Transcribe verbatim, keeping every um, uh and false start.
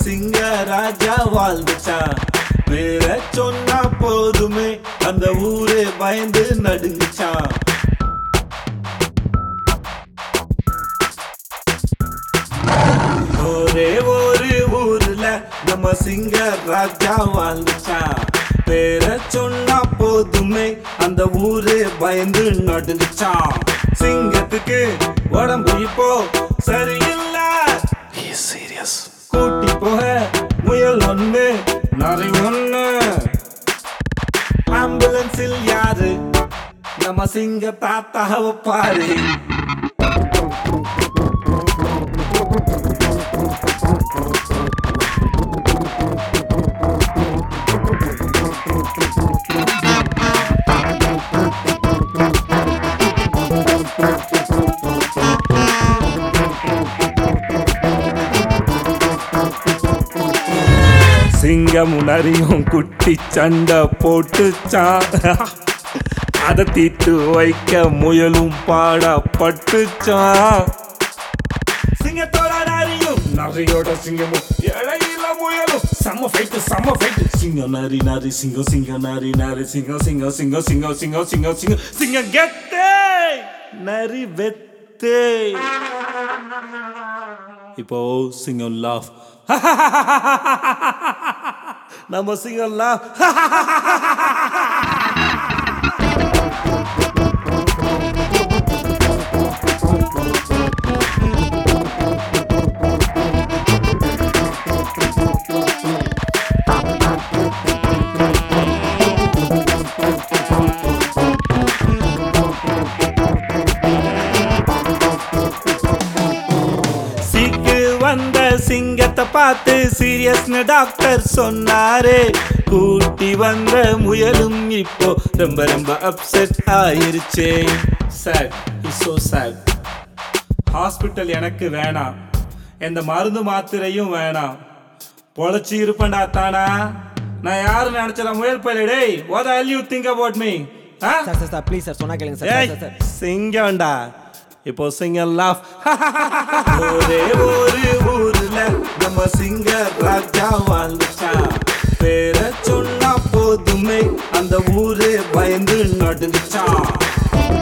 சிங்க ராஜா வாழ்ந்துச்சான். பேர சொன்னா போதுமே அந்த ஊரே பயந்து நடுங்குச்சான். ஒரே ஒரு ஊர்ல நம்ம சிங்க ராஜா வாழ்ந்துச்சான். பேர சொன்னா போதுமே அந்த ஊரே பயந்து நடுங்குச்சான். சிங்கத்துக்கு உடம்பு இப்போ சரியில்லை, கூட்டி போக முயல் ஒண்ணு நரி ஒண்ணு. ஆம்புலன்ஸில் யாரு நம்ம சிங்க தாத்தாவை பாரு. சிங்கம் நரியும் குட்டி சண்டை போட்டுச்சான். அதை தீட்டு வைக்க முயலும் பாடப்பட்டுச்சான். சிங்கத்தோட நரியும் நரியோட சிங்கமும் இடையில முயலும் செம்ம ஃபைட்டு செம்ம ஃபைட்டு. சிங்கம் நரி நரி சிங்கம் சிங்கம் நரி நரி சிங்கம் சிங்கம் சிங்கம் சிங்கம் சிங்கம் சிங்கம் சிங்கம் சிங்கம் கெத்தே நரி வெத்தே. இப்போ சிங்கம் லாஃப் நம்ம சிங்கம் லாஃப். வந்த சிங்கத்தை பார்த்து சீரியஸ்னு டாக்டர் சொன்னாரே. கூட்டி வந்த முயலும் இப்போ ரொம்ப ரொம்ப அப்செட் ஆயிருச்சே. சார் இசோ சார் ஹாஸ்பிட்டல் எனக்கு வேணாம், எந்த மருந்து மாத்திரையும் வேணாம். பொழைச்சி இருப்பேன்டா தானா. நான் யாரு நினைச்சல முயல் பயிலே. What the hell you think about me? Sir sir sir please sir சொன்னா கேளுங்க சார். சார் சிங்கம்டா இப்போ சிங்கம் லாஃப். ஒரே ஒரு ஊர்ல நம்ம சிங்க ராஜா வாழ்ந்துச்சான். பேர சொன்னா போதுமே அந்த ஊரே பயந்து நடுங்குச்சான்.